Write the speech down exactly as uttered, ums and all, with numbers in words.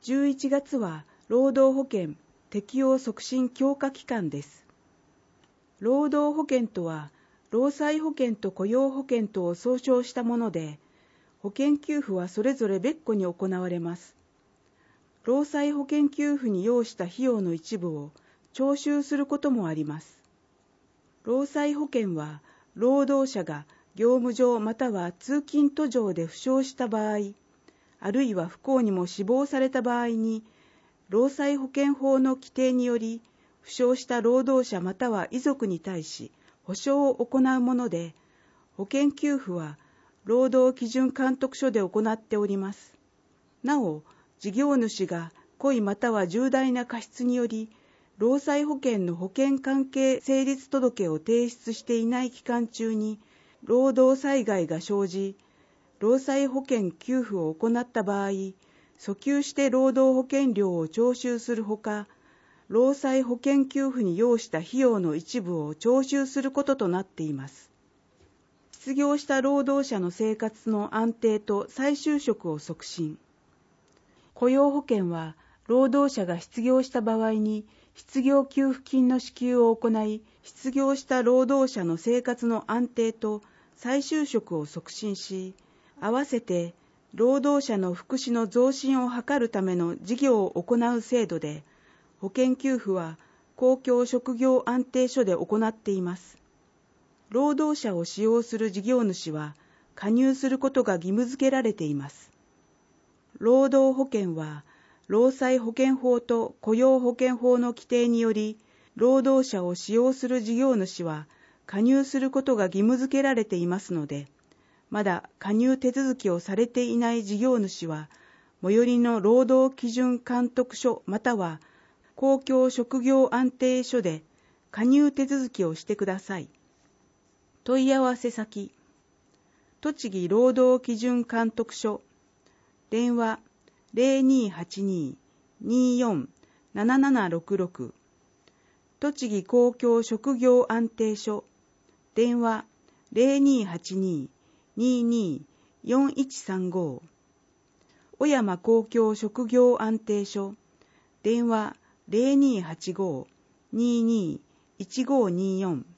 じゅういちがつは労働保険適用促進強化期間です。労働保険とは、労災保険と雇用保険とを総称したもので、保険給付はそれぞれ別個に行われます。労災保険給付に要した費用の一部を徴収することもあります。労災保険は、労働者が業務上または通勤途上で負傷した場合、あるいは不幸にも死亡された場合に、労災保険法の規定により、負傷した労働者または遺族に対し補償を行うもので、保険給付は労働基準監督署で行っております。なお、事業主が故意または重大な過失により、労災保険の保険関係成立届を提出していない期間中に、労働災害が生じ、労災保険給付を行った場合、訴求して労働保険料を徴収するほか、労災保険給付に要した費用の一部を徴収することとなっています。失業した労働者の生活の安定と再就職を促進。雇用保険は、労働者が失業した場合に、失業給付金の支給を行い、失業した労働者の生活の安定と再就職を促進し、合わせて労働者の福祉の増進を図るための事業を行う制度で、保険給付は公共職業安定所で行っています。労働者を使用する事業主は加入することが義務付けられています。労働保険は、労災保険法と雇用保険法の規定により、労働者を使用する事業主は加入することが義務付けられていますので、まだ加入手続きをされていない事業主は、最寄りの労働基準監督署または公共職業安定所で加入手続きをしてください。問い合わせ先、栃木労働基準監督署、電話 ゼロにーはちにー にーよん ななななろくろく、栃木公共職業安定所、電話 ゼロにーはちにー にーにー よんいちさんご、小山公共職業安定所、電話 ゼロにーはちごー にーにー いちごーにーよん、